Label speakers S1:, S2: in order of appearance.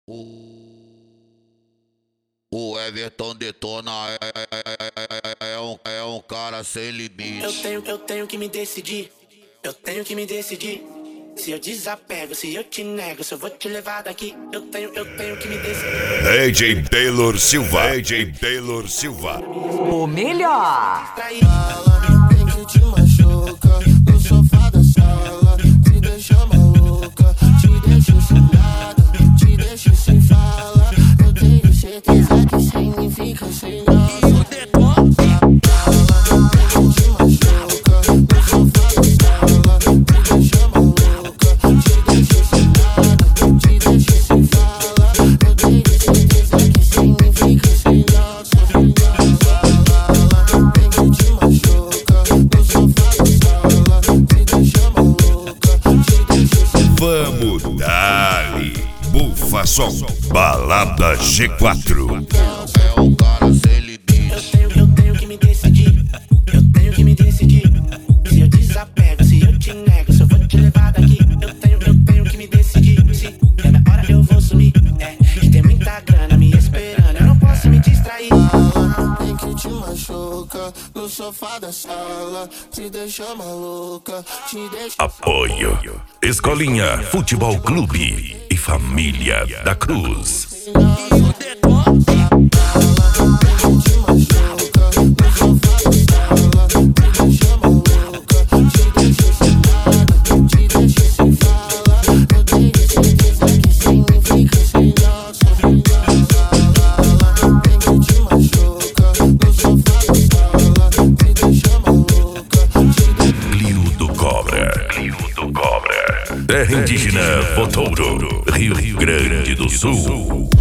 S1: O, o Everton detona, é um cara sem limite.
S2: Eu tenho que me decidir. Eu tenho que me decidir. Se eu desapego, se eu te nego, se eu vou te levar daqui. Eu tenho que me decidir.
S3: DJ Taylor Silva. DJ Taylor Silva.
S4: O melhor.
S5: Tem que te machuca no sofá da sala, te deixa maluca, te deixa sem nada, te deixa sem fala. Eu tenho certeza que sem mim fica sem nada.
S3: Vamos dali, Bufa Som, Balada G4.
S1: É um cara sem limite.
S2: Eu tenho que me decidir. Eu tenho que me decidir. Se eu desapego, se eu te nego, se eu vou te levar daqui. Eu tenho que me decidir. Se é na hora eu vou sumir. Que tem muita grana me esperando, eu não posso me distrair.
S5: Tem que te machuca no sofá da sala, te deixa maluca, te deixa.
S3: Apoio Escolinha Futebol Clube e Família da Cruz. Terra Indígena Votouro, Rio Grande do Sul.